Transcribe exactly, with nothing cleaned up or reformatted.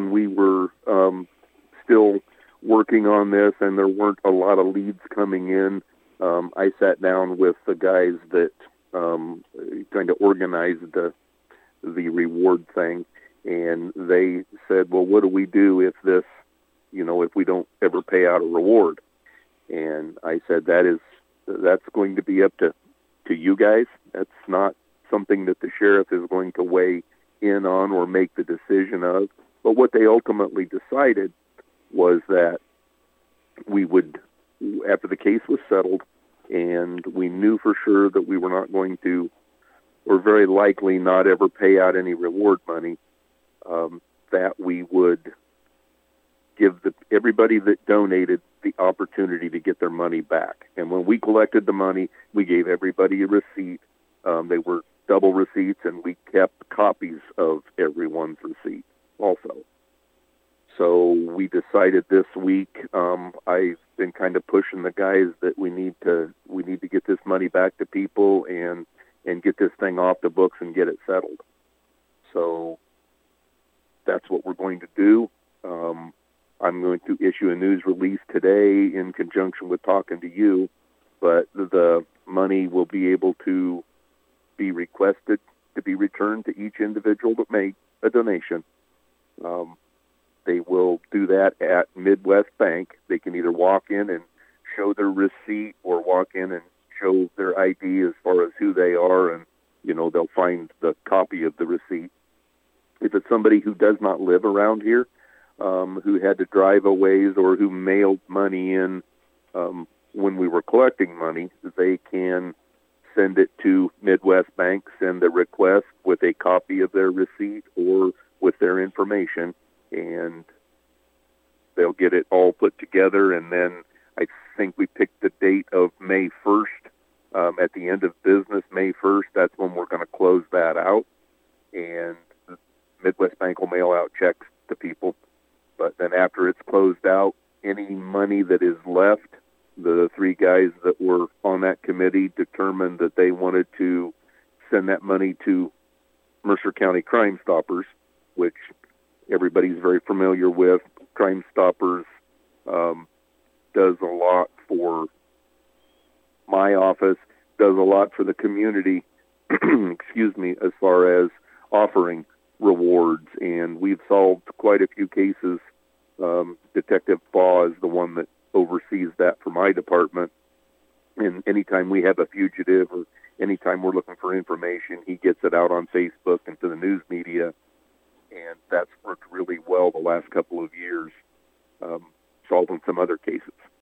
when we were um, still working on this and there weren't a lot of leads coming in, um, I sat down with the guys that um, kind of organized the the reward thing, and they said, well, what do we do if this, you know, if we don't ever pay out a reward? And I said, that is, that's going to be up to, to you guys. That's not something that the sheriff is going to weigh in on or make the decision of. But what they ultimately decided was that we would, after the case was settled, and we knew for sure that we were not going to, or very likely not ever pay out any reward money, um, that we would give the, everybody that donated the opportunity to get their money back. And when we collected the money, we gave everybody a receipt. Um, they were double receipts, and we kept copies of everyone's receipt also. So we decided this week, um, I've been kind of pushing the guys that we need to we need to get this money back to people and and get this thing off the books and get it settled. So that's what we're going to do. Um, I'm going to issue a news release today in conjunction with talking to you, but the money will be able to be requested to be returned to each individual that made a donation. Um, they will do that at Midwest Bank. They can either walk in and show their receipt or walk in and show their I D as far as who they are, and, you know, they'll find the copy of the receipt. If it's somebody who does not live around here, um, who had to drive a ways or who mailed money in um, when we were collecting money, they can send it to Midwest Bank, send a request with a copy of their receipt or with their information, and they'll get it all put together. And then I think we picked the date of May first. Um, at the end of business, May first, that's when we're going to close that out. And Midwest Bank will mail out checks to people. But then after it's closed out, any money that is left, the three guys that were on that committee determined that they wanted to send that money to Mercer County Crime Stoppers, which everybody's very familiar with. Crime Stoppers um, does a lot for my office, does a lot for the community, excuse me, as far as offering rewards. And we've solved quite a few cases. Um, Detective Baugh is the one that oversees that for my department. And anytime we have a fugitive or anytime we're looking for information, he gets it out on Facebook and to the news media. And that's worked really well the last couple of years, um, solving some other cases.